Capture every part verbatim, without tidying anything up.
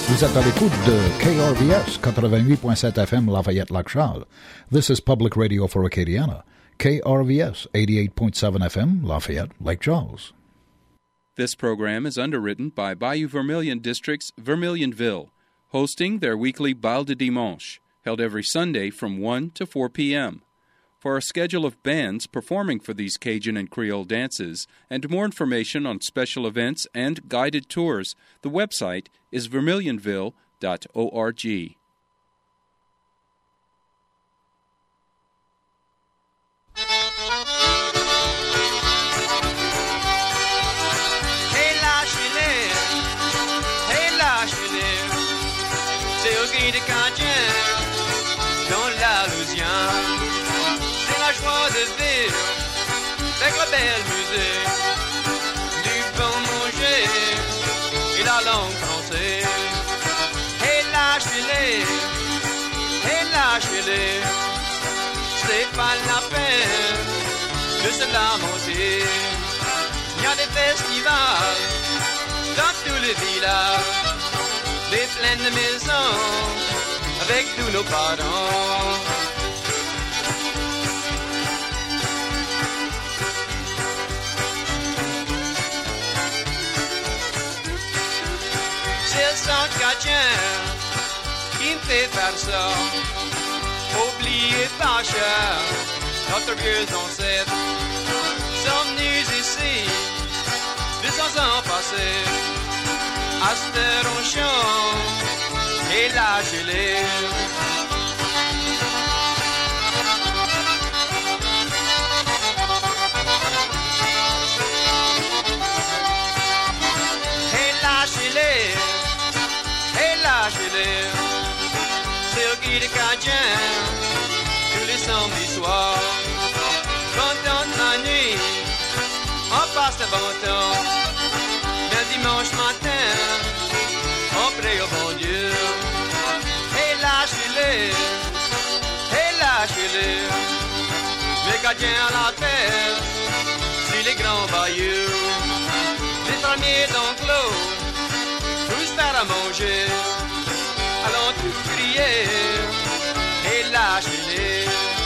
Vous êtes à l'écoute de K R V S eighty-eight point seven F M Lafayette-Lac Charles. This is Public Radio for Acadiana. K R V S eighty-eight point seven F M Lafayette-Lake Charles. This program is underwritten by Bayou Vermilion District's Vermilionville, hosting their weekly Bal de Dimanche, held every Sunday from one to four p.m. For a schedule of bands performing for these Cajun and Creole dances, and more information on special events and guided tours, the website is vermilionville dot org. Avec la belle musique, du bon manger et la langue française. Et lâchez-les, et lâchez-les, c'est pas la peine de se lamenter. Il y a des festivals dans tous les villages, des pleines de maisons avec tous nos parents. Qui me fait faire ça? Oubliez pas cher notre vieux ancêtre sont venus ici deux cents ans passés. À cette heure on chante et lâchez-les. Et lâchez-les. Lâchez-les, c'est au guide cadien, tous les samedis soirs. Quand on la nuit, on passe le bon temps. Le dimanche matin, on prie au bon Dieu. Et lâchez-les, et lâchez-les, les gardiens à la terre, sur les grands bayous, les fermiers d'enclos. Tous faire à manger, allons tous crier et lâchez-les.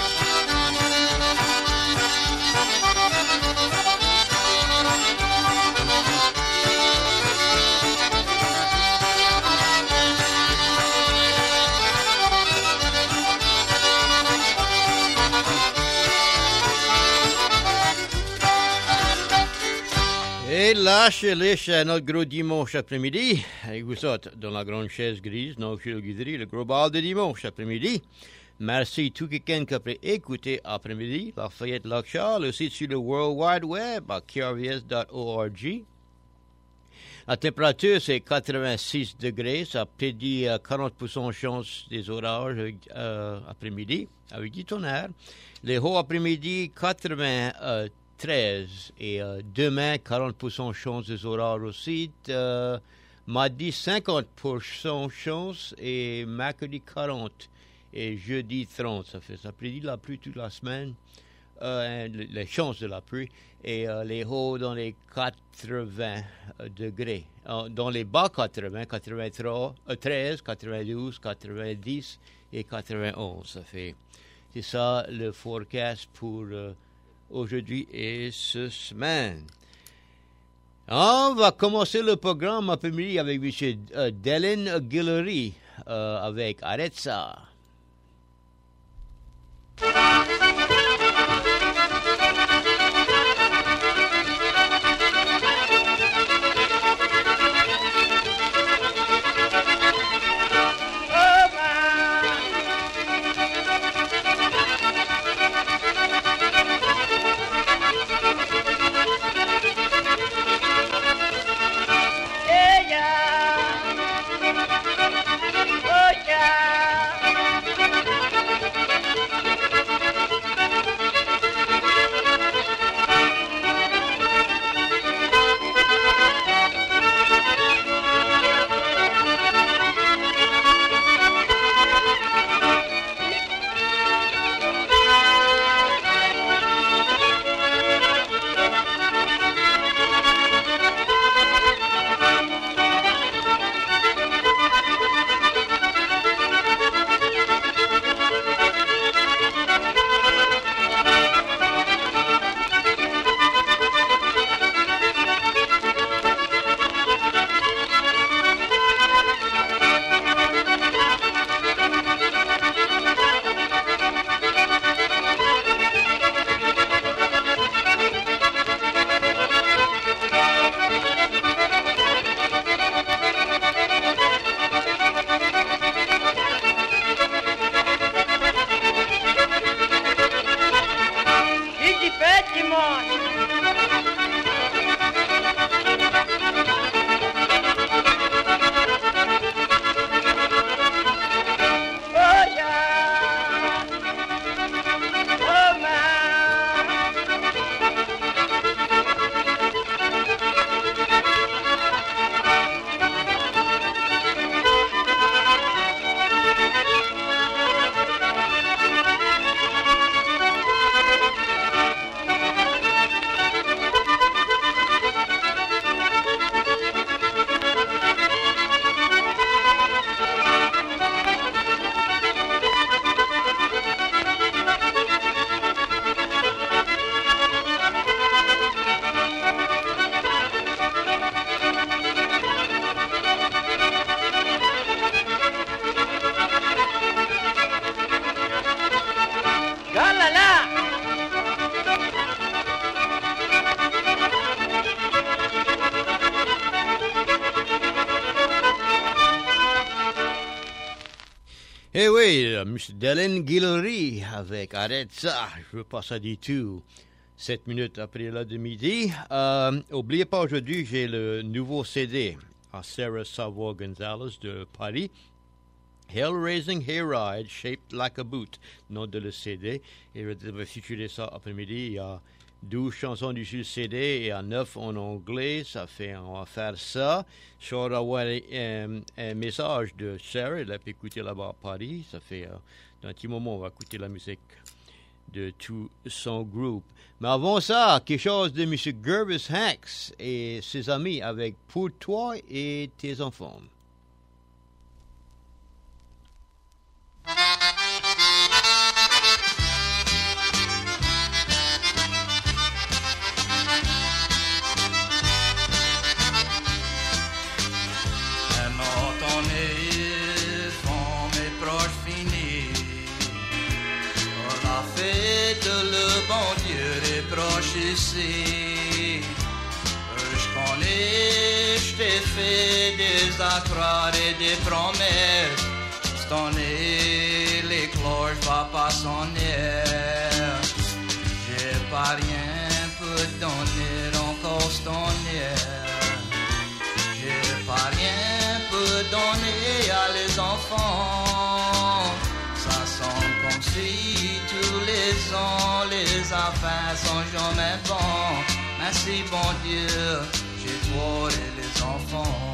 Et lâchez-les chez notre gros dimanche après-midi. Et vous êtes dans la grande chaise grise, non, chez le guiderie, le gros bal de dimanche après-midi. Merci tout quelqu'un qui a écouté après-midi. Lafayette-Lac Charles, aussi sur le World Wide Web à k r v s dot org. La température, c'est quatre-vingt-six degrés. Ça prédit quarante pour cent de chance des orages euh, après-midi, avec du tonnerre. Les hauts après-midi, quatre-vingt-treize. Et euh, demain, quarante pour cent chance des orages aussi. Euh, mardi, cinquante pour cent chance. Et mercredi, quarante. Et jeudi, trente. Ça fait ça prédit la pluie toute la semaine. Euh, les chances de la pluie. Et euh, les hauts dans les quatre-vingts degrés. Euh, dans les bas quatre-vingts, quatre-vingt-trois, euh, treize, quatre-vingt-douze, quatre-vingt-dix et quatre-vingt-onze. Ça fait. C'est ça le forecast pour euh, aujourd'hui et ce semaine. On va commencer le programme après-midi avec M. Euh, Dylan Guillory euh, avec Arrête ça. Oh yeah. Eh oui, euh, M. Dylan Guillory avec Arrête ça, je veux pas ça du tout. Sept minutes après l'heure de midi. Euh, oubliez pas, aujourd'hui, j'ai le nouveau C D à Sarah Savoie Gonzalez de Paris. Hell-Raising Hayride Shaped Like a Boot, nom de le C D. Et je vais featurer ça après-midi. Il y a douze chansons du C D et à neuf en anglais. Ça fait, on va faire ça. Je vais avoir un, un message de Sarah. Elle a pu écouter là-bas à Paris. Ça fait, euh, dans un petit moment, on va écouter la musique de tout son groupe. Mais avant ça, quelque chose de M. Gervis Hanks et ses amis avec Pour toi et tes enfants. Ici, je connais, je t'ai fait des accroires et des promesses. Cette année, les cloches va pas sonner. J'ai pas rien pour te donner encore cette année. J'ai pas rien pour donner à les enfants. Ça sonne comme si tous les ans les affaires sont jamais bons. Merci bon Dieu, j'ai toi et les enfants.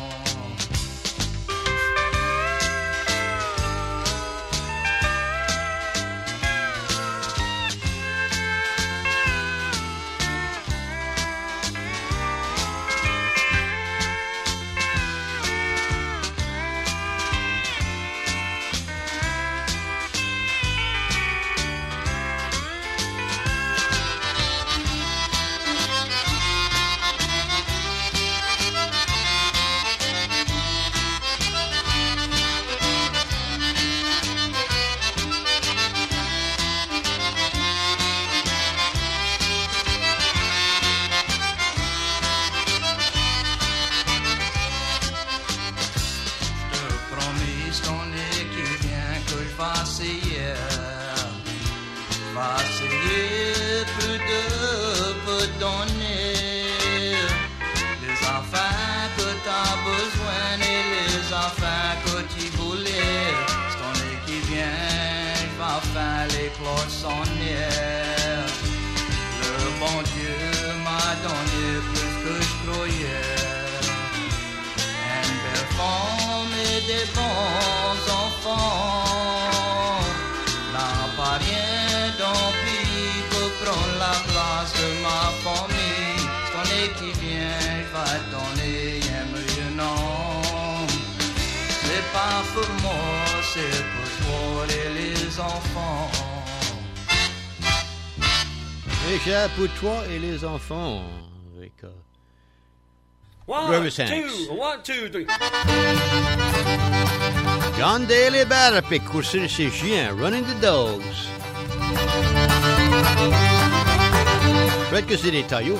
Le bon Dieu m'a donné plus que je croyais. Une belle femme et des bons enfants. N'a pas rien d'empire pour prendre la place de ma famille. Cette année qui vient, je vais te donner un meilleur nom. C'est pas pour moi, c'est pour toi et les enfants. Et j'ai pour toi et les enfants avec euh, one, two, one, two, three. John Daly Barrett coursir ses chiens, Running the Dogs. Fred que c'est des taillots.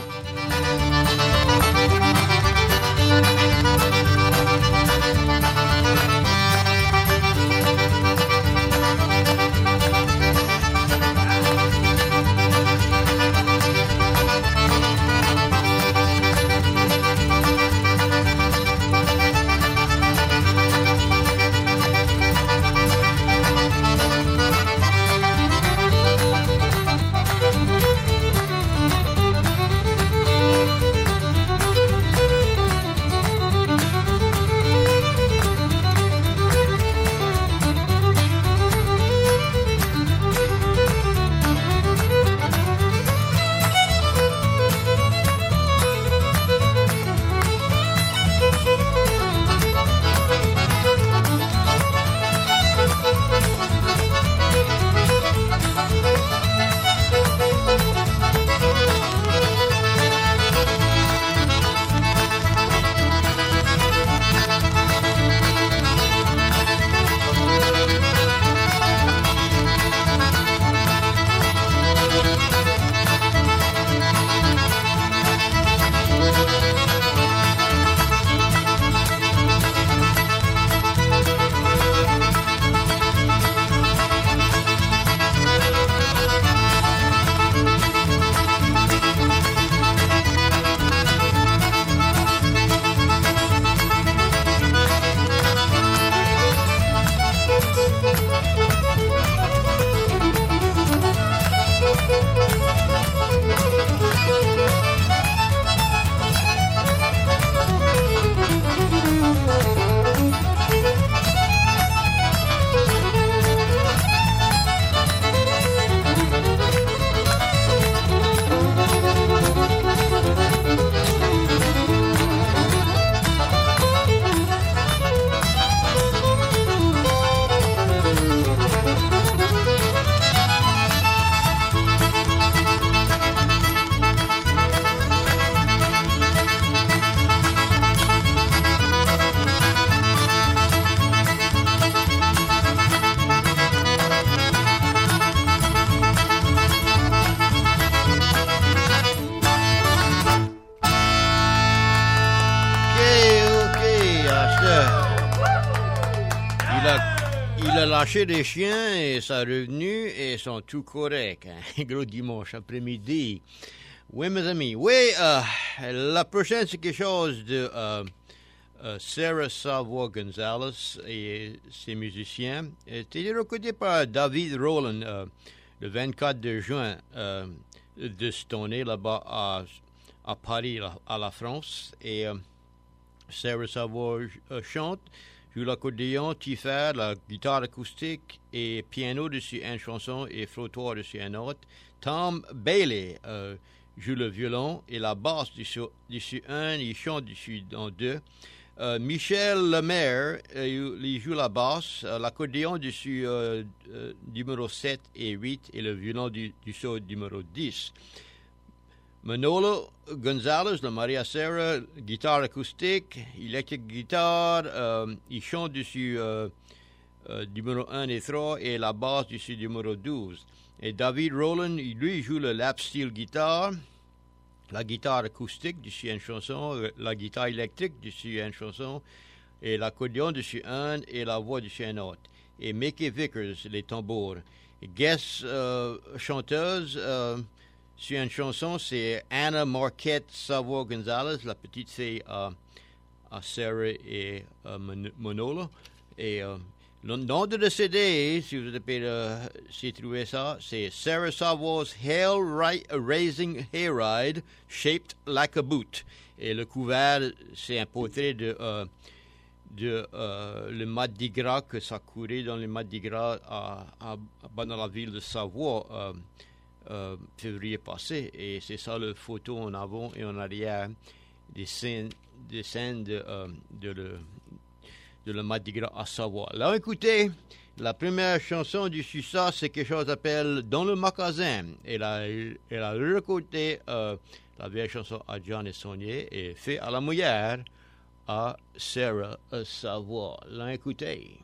Il a, il a lâché des chiens et ça revenu et ils sont tout corrects. Hein? Gros dimanche après-midi. Oui, mes amis. Oui, euh, la prochaine, c'est quelque chose de euh, euh, Sarah Savoie Gonzalez et ses musiciens. C'était recordé par David Rowland euh, le vingt-quatre de juin euh, de cette année là-bas à, à Paris, à la France. Et euh, Sarah Savoie euh, chante, joue l'accordéon, tiffer, la guitare acoustique et piano dessus une chanson et frottoir dessus une autre. Tom Bailey euh, joue le violon et la basse dessus, dessus un, il chante dessus dans deux. Euh, Michel Lemaire, euh, il joue la basse, euh, l'accordéon dessus euh, euh, numéro sept et huit et le violon du, du saut numéro dix. Manolo Gonzalez, le mari à Sarah, guitare acoustique, électrique guitare, euh, il chante dessus euh, euh, numéro un et trois et la basse dessus numéro douze. Et David Rowland, lui, joue le lap steel guitare, la guitare acoustique dessus une chanson, la guitare électrique dessus une chanson, et l'accordéon dessus un et la voix dessus un autre. Et Mickey Vickers, les tambours. Et guest euh, chanteuse euh, sur une chanson, c'est Anna Marquette Savoie Gonzalez, la petite fille à, à Sarah et à Manolo. Et euh, le nom de le C D, si vous avez euh, si trouvé ça, c'est Sarah Savoie's Hell Raising Hayride Shaped Like a Boot. Et le couvert, c'est un portrait de, euh, de euh, le Mardi Gras, que ça courait dans le Mardi Gras à, à, à, dans la ville de Savoie, euh, euh, février passé. Et c'est ça le photo en avant et en arrière des scènes, des scènes de, euh, de le. de le Mardi Gras à Savoie. Alors écoutez, la première chanson du ça, c'est quelque chose s'appelle Dans le magasin. Elle a, elle a recordé euh, la vieille chanson à John et Saunier et fait à la mouillère à Sarah à Savoie. Là écoutez.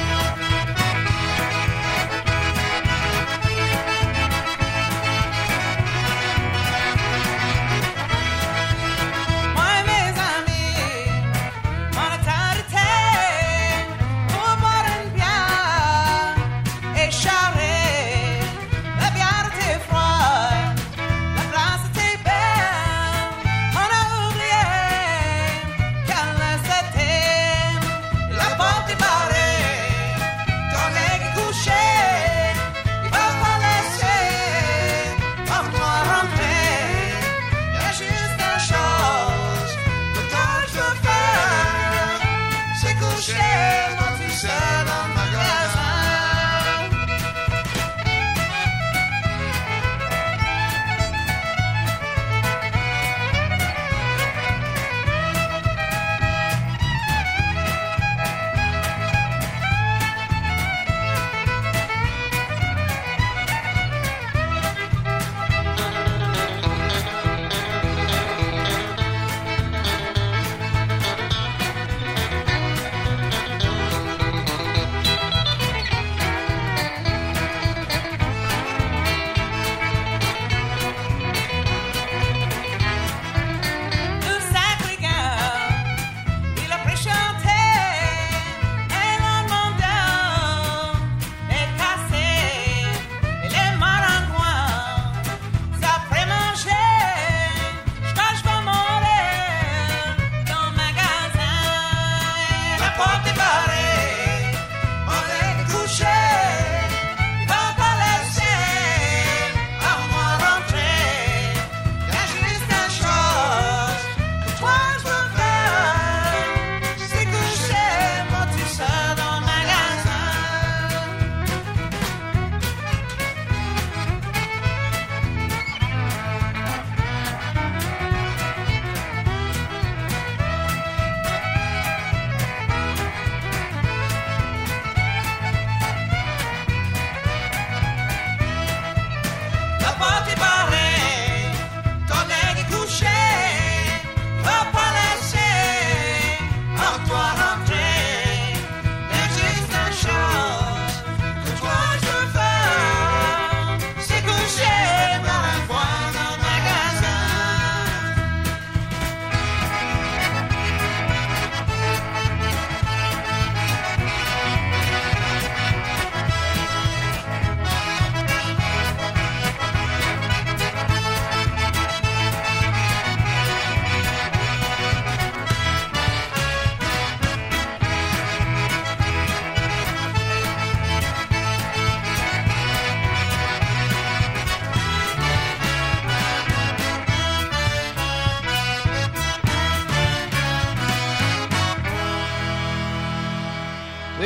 Thank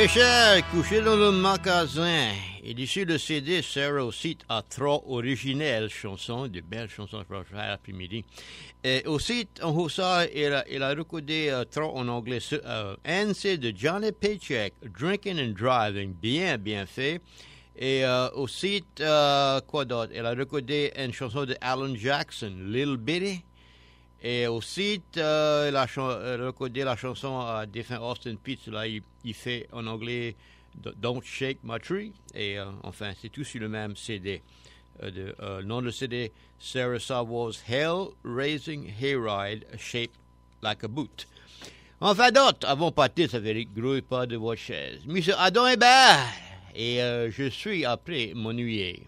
Richard, couché dans le magasin. Et d'ici le C D, Sarah aussi a trois originelles chansons, de belles chansons pour faire l'après-midi. Et aussi, en Hausa, il a, il a recordé euh, trois en anglais. Euh, un, c'est de Johnny Paycheck, Drinking and Driving, bien, bien fait. Et euh, aussi, euh, quoi d'autre? Il a recordé une chanson de Alan Jackson, Little Bitty. Et aussi, euh, il a recordé la chanson à défunt Austin Peets. Là, il, il fait en anglais Don't Shake My Tree. Et euh, enfin, c'est tout sur le même C D. Euh, de, euh, le nom de C D, Sarah Sawa's Hell Raising Hayride Shaped Like a Boot. Enfin, d'autres, avant de partir, ça fait grouille pas de votre chaise. Monsieur Adam Hébert, et euh, je suis après m'ennuyer.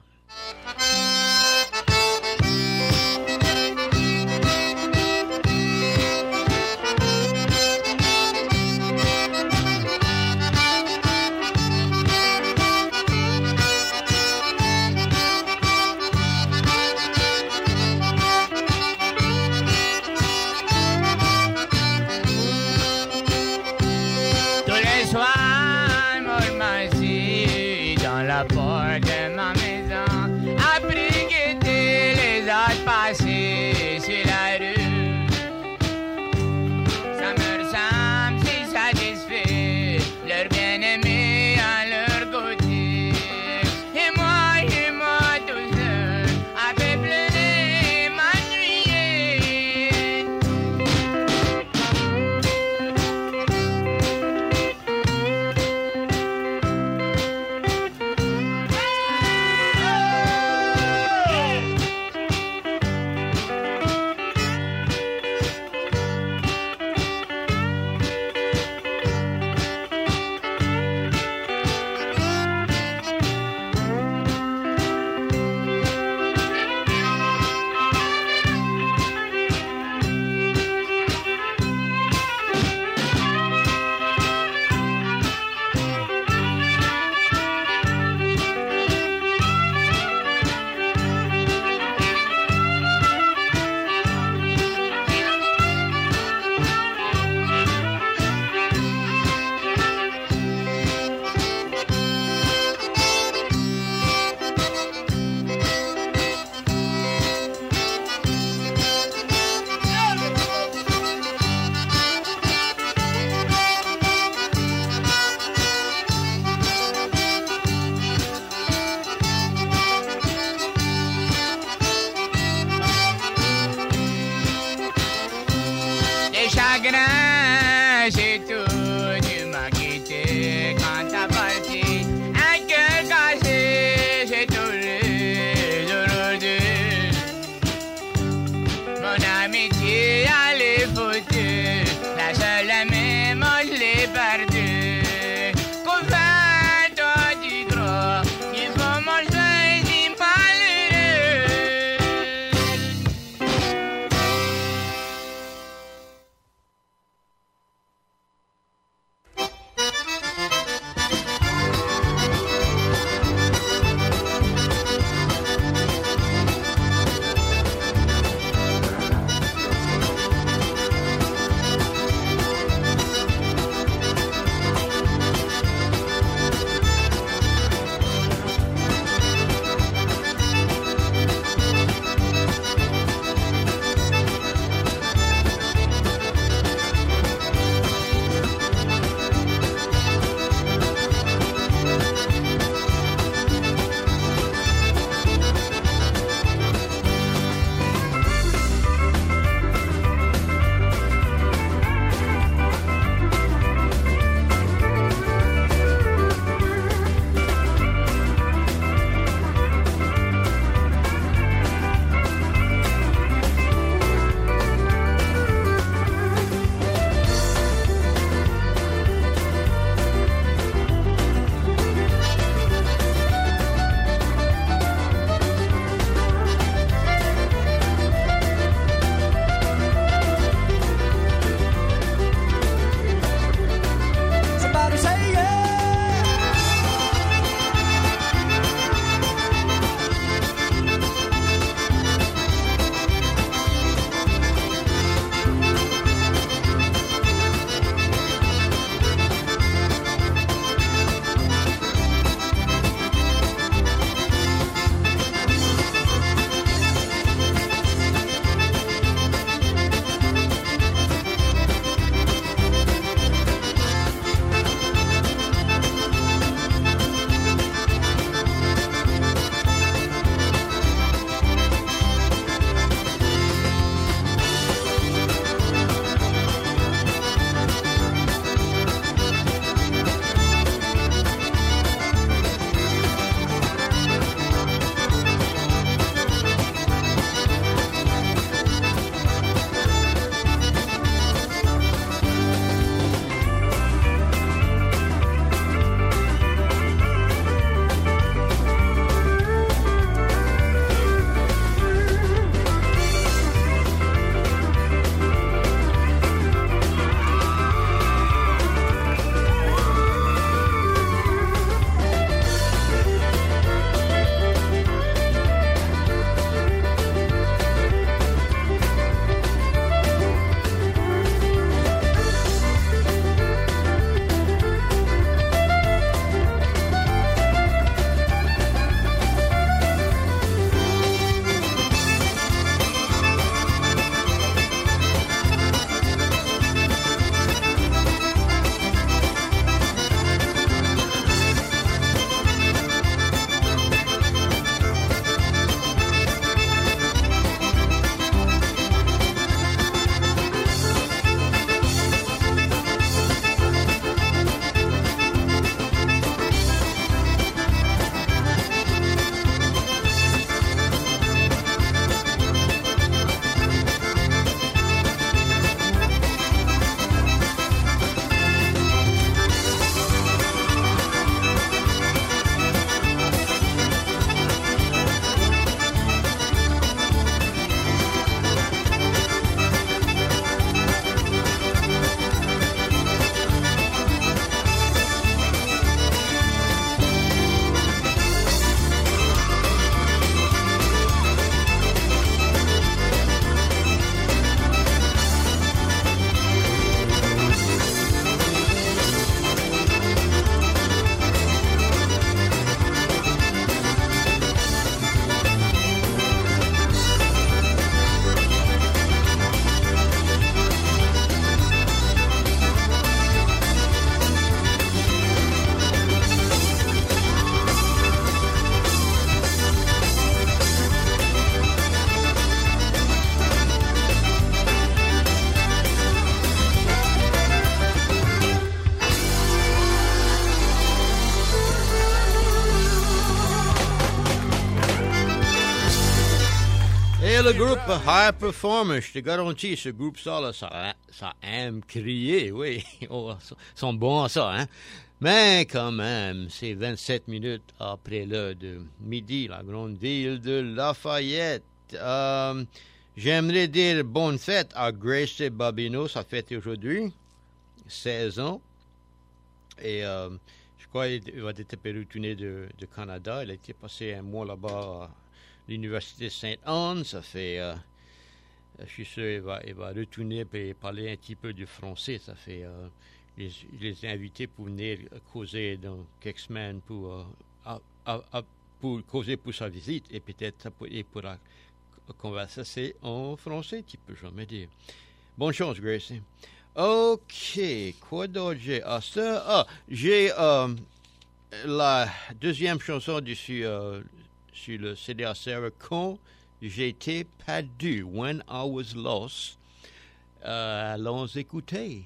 le groupe High Performance. Je te garantis, ce groupe-là, là, ça, ça aime crier, oui. Oh, ils sont bons à ça, hein. Mais quand même, c'est vingt-sept minutes après l'heure de midi, la grande ville de Lafayette. Euh, j'aimerais dire bonne fête à Grace Babino, sa fête aujourd'hui, seize ans. Et euh, je crois qu'il va être retourné de, de Canada. Il a été passé un mois là-bas à l'Université Sainte-Anne. Ça fait, euh, je suis sûr qu'il va, il va retourner et parler un petit peu du français. Ça fait, euh, je les ai invités pour venir causer dans quelques semaines pour, euh, à, à, à, pour causer pour sa visite. Et peut-être il pourra converser en français, tu peux jamais dire. Bonne chance, Gracie. OK, quoi d'autre j'ai? Ah, ça, ah, j'ai euh, la deuxième chanson du, sur, euh, sur le C D à Sarah, Quand j'étais perdu, When I Was Lost. Euh, allons écouter.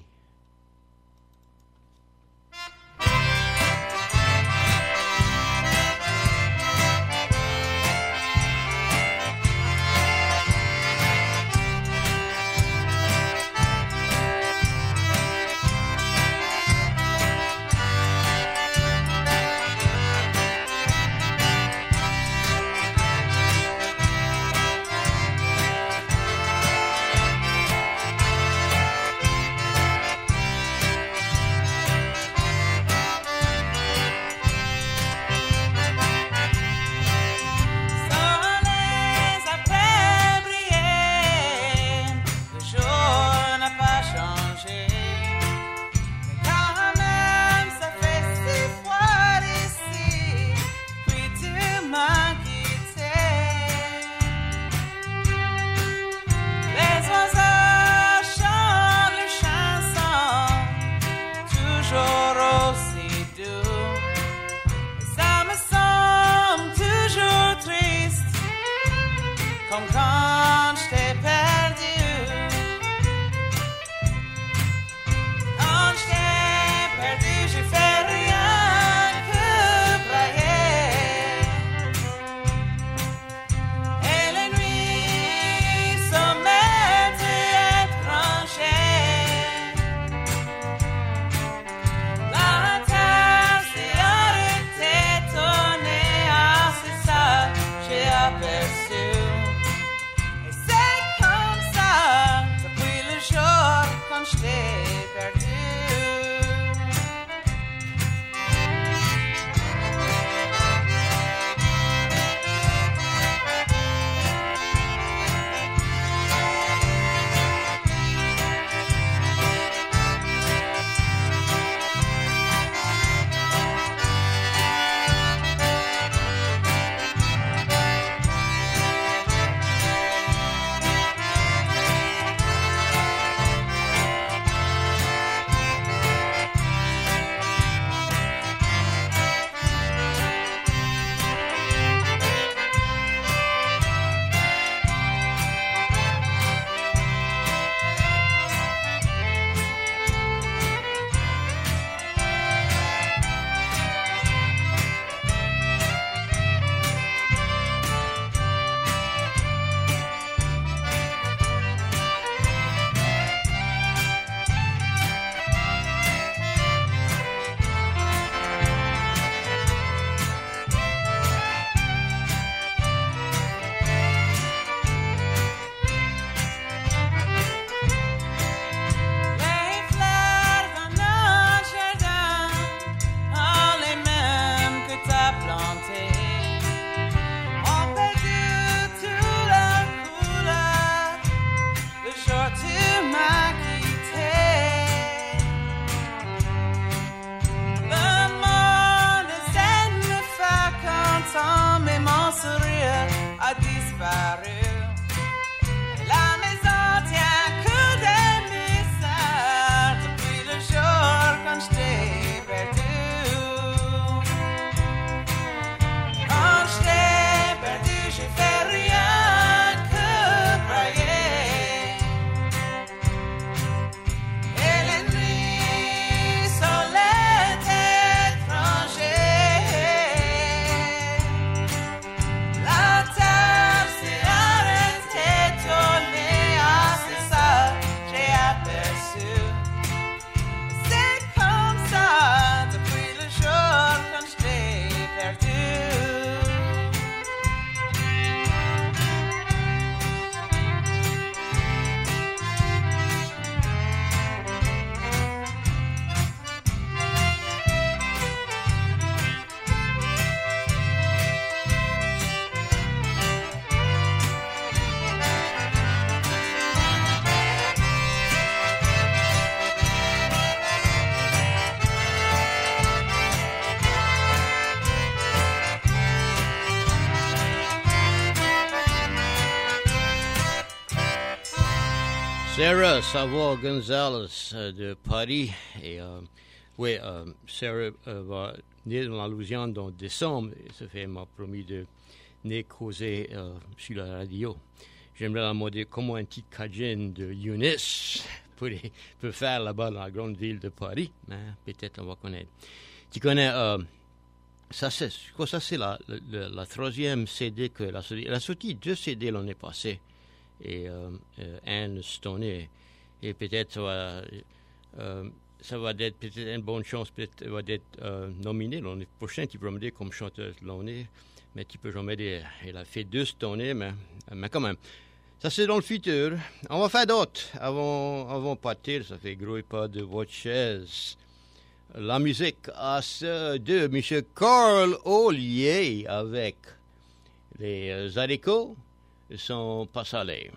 Sarah Savoie Gonzalez euh, de Paris. Et euh, oui, euh, Sarah euh, va naître dans la Louisiane en décembre. Et ça fait, elle m'a promis de venir causer euh, sur la radio. J'aimerais la demander comment un petit Cajun de Eunice peut, peut faire là-bas dans la grande ville de Paris. Mais peut-être on va connaître. Tu connais, euh, ça c'est, quoi, ça c'est la, la, la troisième C D que la Elle a sorti deux C D l'année passée. Et euh, euh, Anne Stoney. Et peut-être ça va, euh, ça va être peut-être une bonne chance, peut-être va être euh, nominée l'année prochaine. Tu peux me dire comme chanteuse de l'année, mais tu peux jamais dire. Elle a fait deux Stoney, mais, mais quand même. Ça c'est dans le futur. On va faire d'autres avant, avant de partir. Ça fait gros pas de votre chaise. La musique à ce de M. Carl Ollier avec les euh, haricots. Sont pas salés.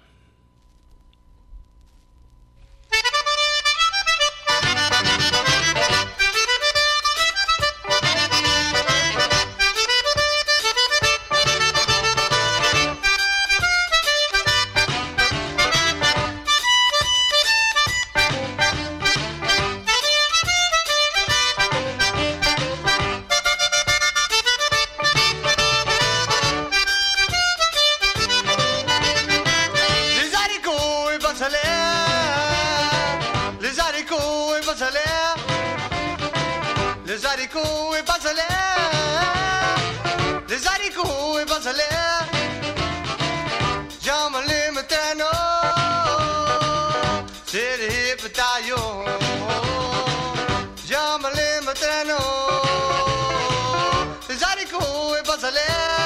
Les haricots et pas salaires, les haricots et pas salaires, j'aime les matins, c'est les bataillons, j'aime les matins, les haricots et pas salaires.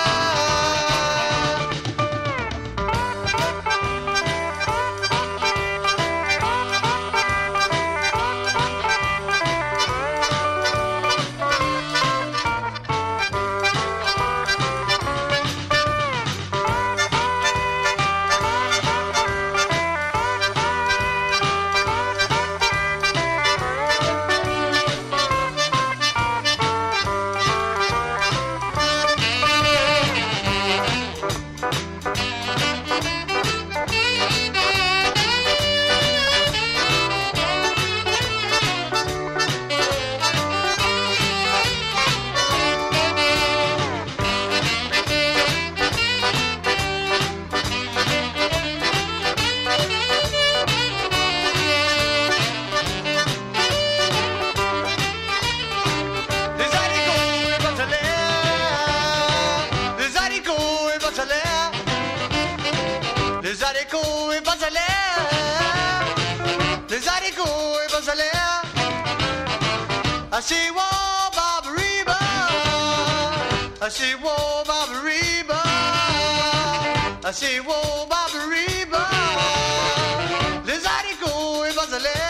I see war Barbariba, I see war Barbariba, I see war Barbariba, les haricots et bazalaires.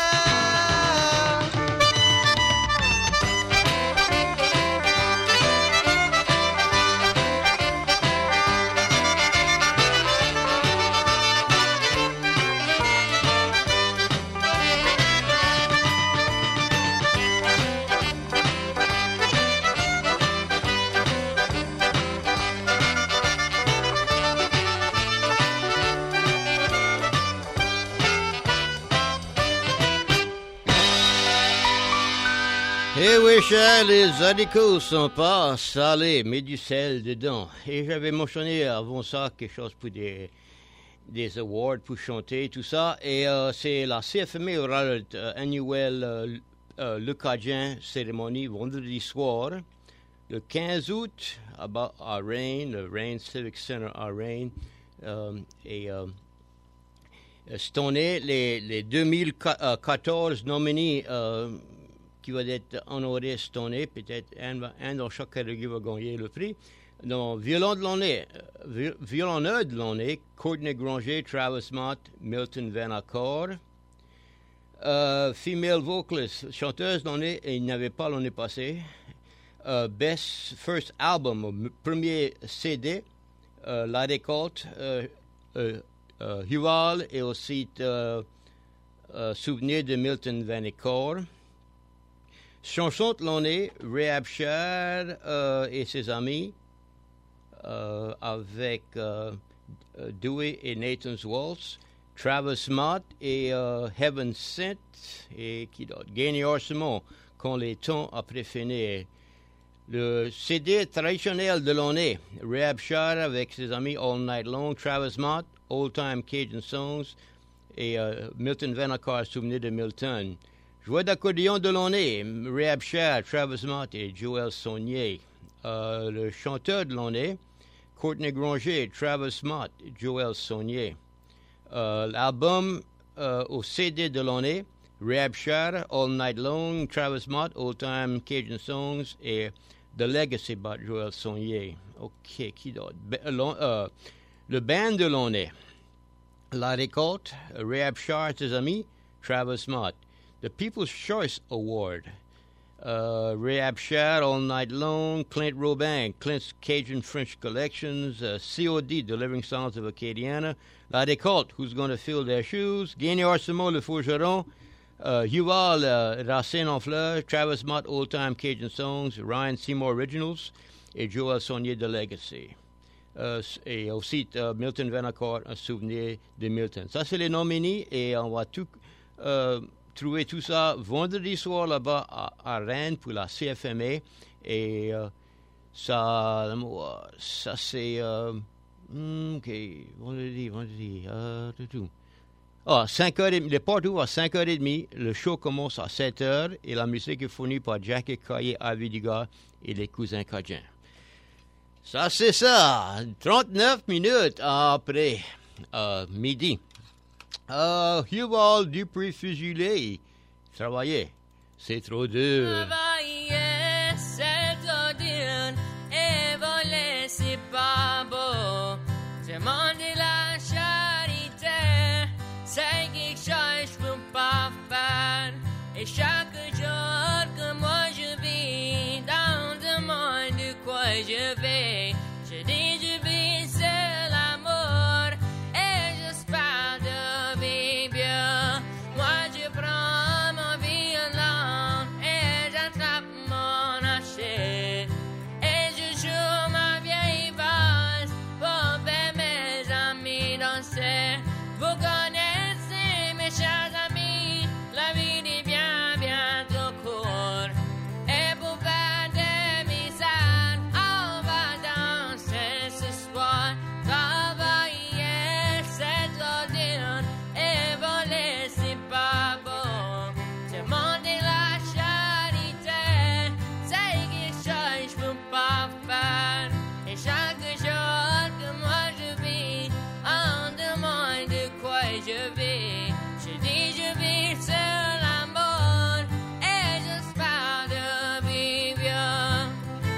Eh oui, cher, les haricots sont pas salés, mais du sel dedans. Et j'avais mentionné avant ça quelque chose pour des, des awards pour chanter, tout ça. Et euh, c'est la C F M A aura l'annuel euh, euh, Le Cajun cérémonie vendredi soir, le quinze août, à, à Rain, le Rain Civic Center à Rain. Euh, et euh, Stoney, les, les deux mille quatorze nominés euh, qui va être honoré Stoney, peut-être un, un dans chaque catégorie va gagner le prix. Donc, violon de l'année, euh, violonneur de l'année, Courtney Granger, Travis Mott, Milton Van Accord. Euh, female vocalist, chanteuse de l'année, et il n'y avait pas l'année passée. Euh, best First Album, premier C D, euh, La Récolte, euh, euh, euh, Hual et aussi euh, euh, Souvenir de Milton Van Accord. Chanson de l'année, Ray Abshire euh, et ses amis, euh, avec euh, Dewey et Nathan's Waltz. Travis Smart et euh, Heaven Sent et qui d'autre? Gagne Orsemont, quand les temps après finir. Le C D traditionnel de l'année, Rehab Shah avec ses amis All Night Long, Travis Smart, Old Time Cajun Songs et euh, Milton Vannacar, Souvenir de Milton. Joueur d'accordéon de l'année, Rehab Shah, Travis Smart et Joël Saunier. Euh, le chanteur de l'année, Courtney Granger, Travis Smart, Joël Saunier. Euh, l'album euh, au C D de l'année, Rehab Shah, All Night Long, Travis Smart, Old Time Cajun Songs et The Legacy by Joël Saunier. OK, qui d'autre? Euh, le band de l'année, La Récolte, Rehab Shah et ses amis, Travis Smart. The People's Choice Award, uh, Rehab Shah, All Night Long, Clint Robin, Clint's Cajun French Collections, uh, C O D, Delivering Songs of Acadiana, La Récolte, Who's Gonna Fill Their Shoes, Gagne Orsemont, Le Forgeron, uh, Yuval, uh, Racine en Fleurs, Travis Mott, Old Time Cajun Songs, Ryan Seymour Originals, et Joël Saunier de Legacy. Uh, et aussi uh, Milton Vannacar, Un Souvenir de Milton. Ça, c'est les nominés, et on va tout... Uh, trouver tout ça vendredi soir là-bas à, à Rennes pour la C F M A. Et euh, ça, ça c'est... Euh, OK, vendredi, vendredi, euh, tout, tout. Ah, cinq heures trente, le partout à cinq heures trente, le show commence à sept heures et la musique est fournie par Jackie Caillé, Avidiga et les cousins Cajun. Ça, c'est ça, trente-neuf minutes après euh, midi. Uh, Huval Dupré-Fusilier, travailler, c'est trop dur. Travailler, c'est trop dur, et voler, c'est pas beau. Demander la charité, c'est quelque chose que je peux pas faire. Et chaque jour que moi je vis, dans le monde de quoi je vais, je dis je vis c'est l'amour, et j'espère de vivre bien. Moi je prends mon violon, et j'attrape mon hachette, et je joue ma vieille valse pour faire mes amis danser. Vous connaissez mes chers amis, la vie est bien, bien trop courte. Et pour faire des misères, on va danser ce soir. Travailler, c'est trop dur, et voler, c'est pas bon. Demander la charité, c'est quelque chose que je peux pas faire. Et chaque jour que moi je vis, on demande de quoi je vis. Je dis je vis sur l'amour, et j'espère de vivre bien.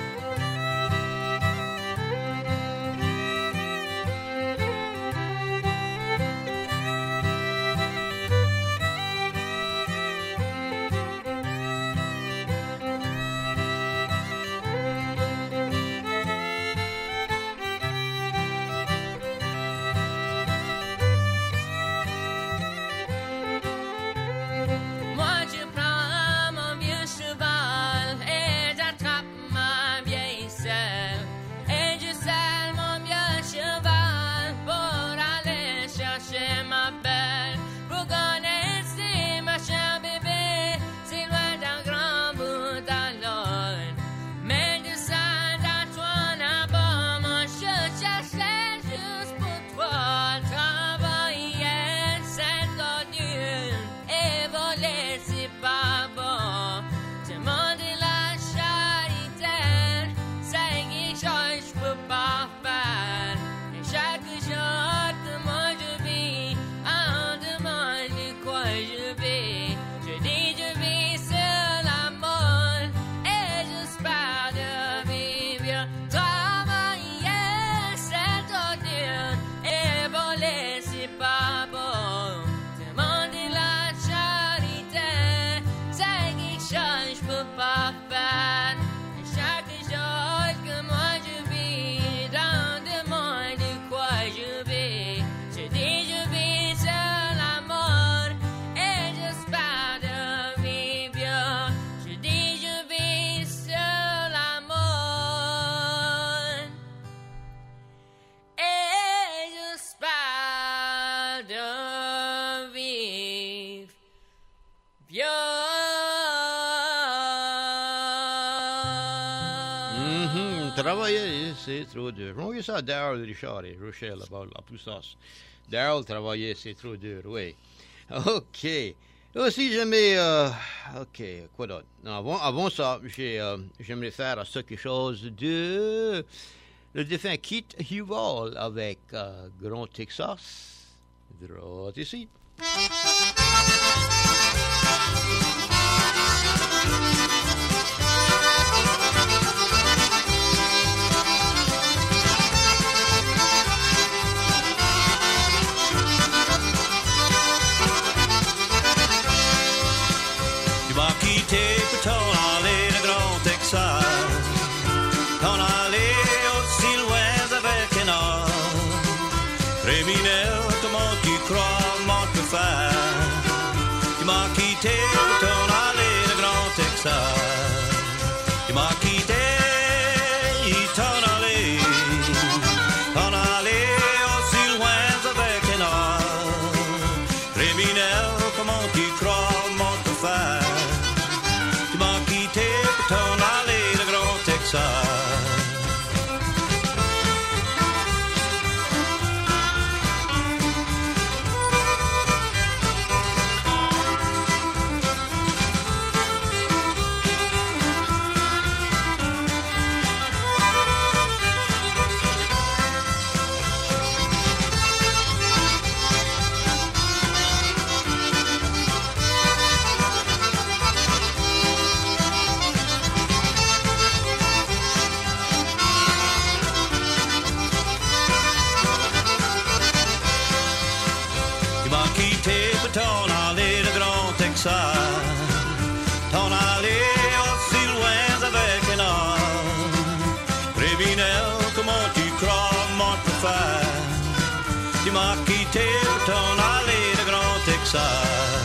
Moi je prends mon vieux cheval, et j'attrape ma vieille selle, et je selle mon vieux cheval pour aller chercher ma belle. Vous connaissez ma chère bébé, c'est loin d'un grand bout d'alors. Mais de ça à toi là-bas, moi je cherchais juste pour toi. Travailler, c'est trop dur, et voler, c'est pas bon. Demander la charité, c'est quelque chose que je peux pas faire. Et chaque jour que moi je vis, on demande de quoi je vis. Je dis je vis sur l'amour, et j'espère de vivre bien. Travailler, c'est trop dur, et voler, c'est pas bon. Demander la charité, c'est quelque chose que je peux pas faire. Et chaque jour que moi je vis, dans le monde de quoi je vis, je dis je vis sur l'amour, et j'espère de vivre bien. Je dis je vis sur l'amour, et j'espère de travailler, c'est trop dur. On voit ça, Daryl Richard et Rochelle, là-bas, la Poussas. Daryl, travailler, c'est trop dur, oui. OK. Aussi, j'aimais... Euh, OK, quoi d'autre? Non, avant, avant ça, j'ai, euh, j'aimerais faire ça quelque chose de... Le défunt Keith Huval avec euh, Grand Texas. Droit ici. Tu m'as quitté pour t'en aller de Grand Texas, t'en aller aussi loin avec un homme criminel. Comment tu crois m'en te faire? Tu m'as quitté pour t'en aller de Grand Texas. Tu m'as quitté, t'en aller, t'en aller aussi loin avec un homme criminel. Comment tu crois m'en te faire? Tu m'as quitté pour t'en aller de Grand Texas. T'en aller de Grand Texas, t'en aller aussi loin avec un homme criminel. Comment tu crois m'en te faire? Tu m'as quitté pour t'en aller de Grand Texas.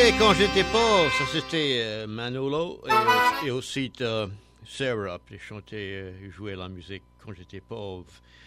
jouait quand j'étais pauvre. Ça, c'était euh, Manolo et, et aussi euh, Sarah. Ils chantaient, euh, ils jouaient la musique quand j'étais pauvre.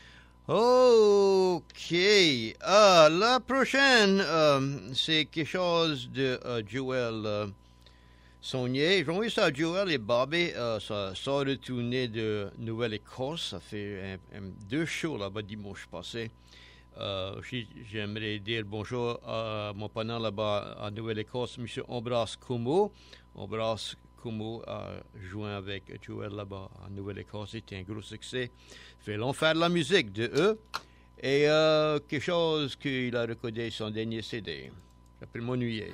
OK. Ah, la prochaine, euh, c'est quelque chose de euh, Joël euh, Saunier. J'ai envoyé ça à Joël et Bobby. Euh, ça ça a retourné de Nouvelle-Écosse. Ça fait un, un, deux shows là-bas dimanche passé. Euh, j'aimerais dire bonjour à mon partenaire là-bas en Nouvelle-Écosse, M. Ambras Como. Ambras Como a joué avec Joël là-bas en Nouvelle-Écosse. C'était un gros succès. Fait long faire de la musique de eux. Et euh, quelque chose qu'il a recordé son dernier C D. J'appelle mon nuit.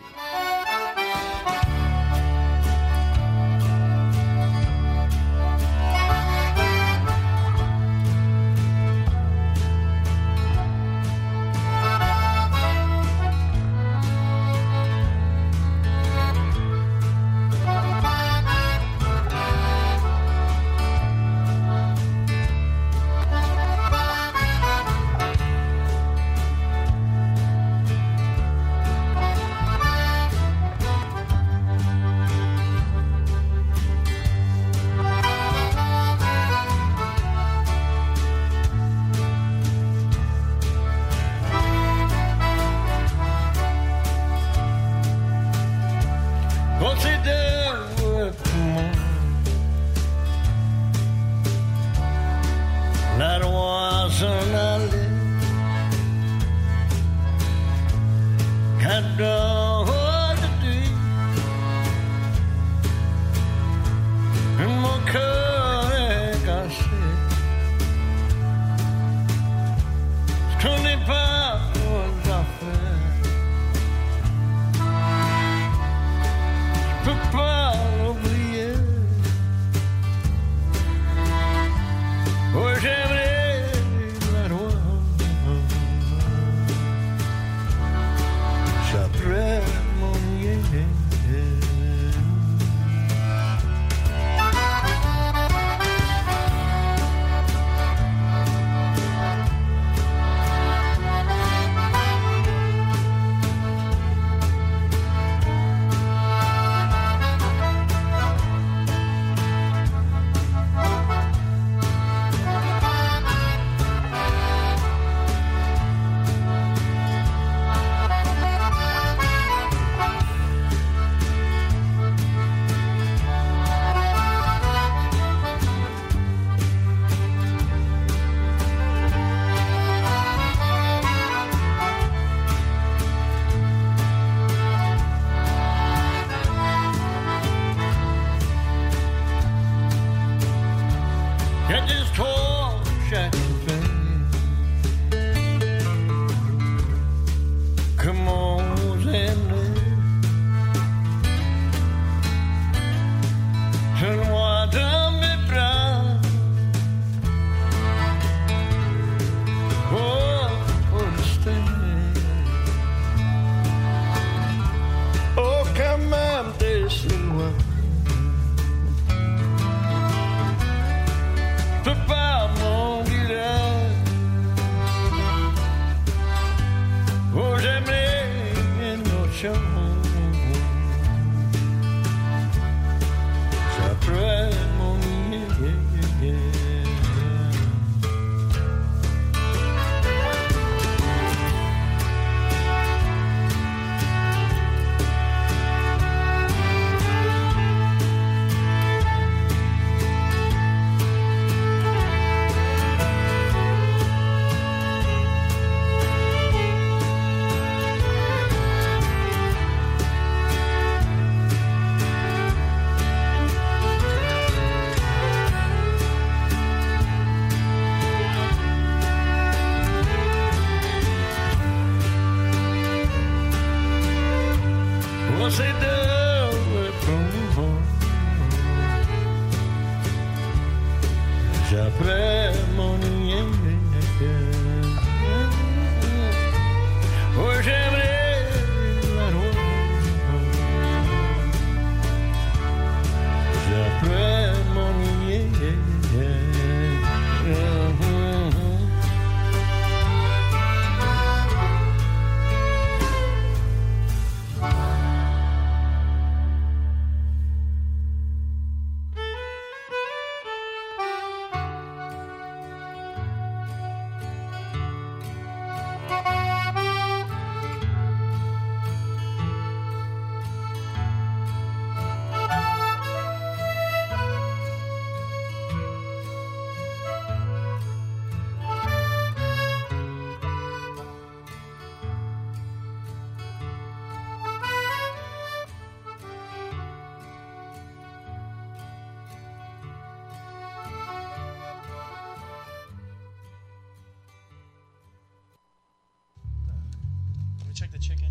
check the chicken.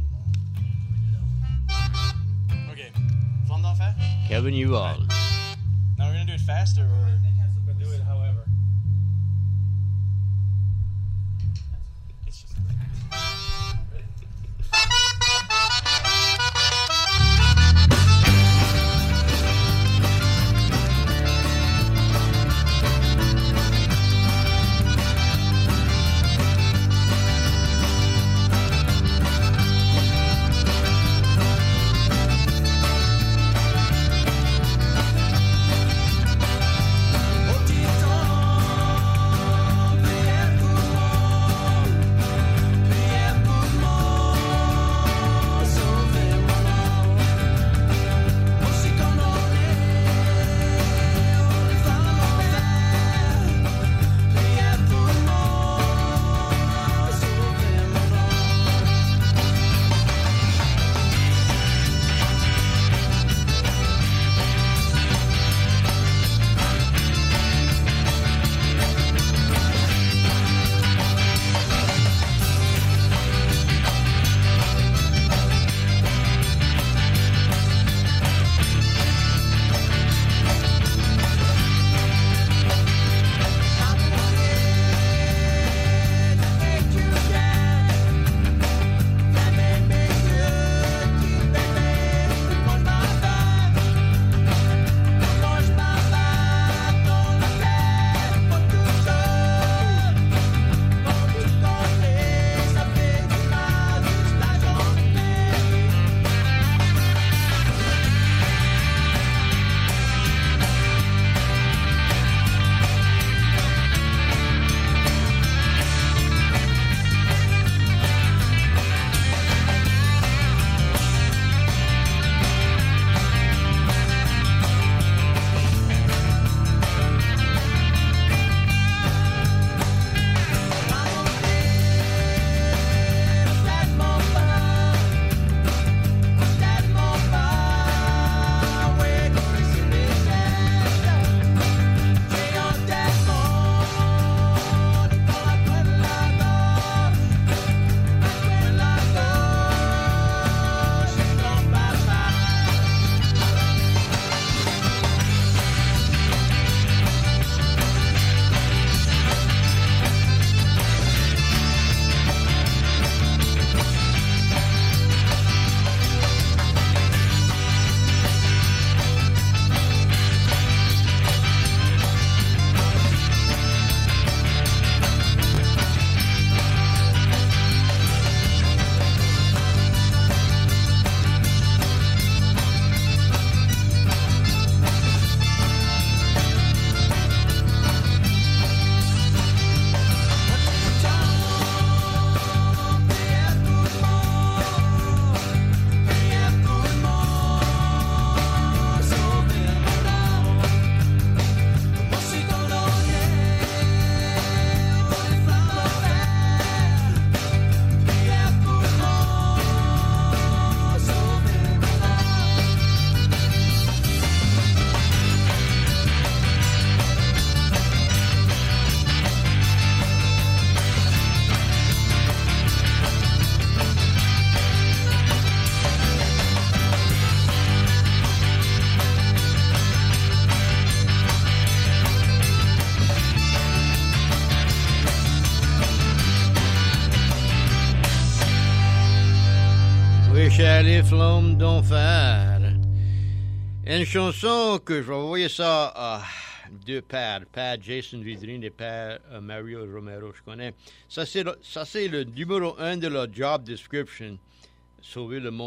Okay. Fun d'en faire? Kevin Ewald. Right. Now we're going to do it faster or... We'll do it however. It's just... Les flammes d'enfer. Une chanson que je vais envoyer ça à deux pères, père Jason Vidrine et père uh, Mario Romero, je connais. Ça, c'est le, ça, c'est le numéro un de leur job description, sauver le monde.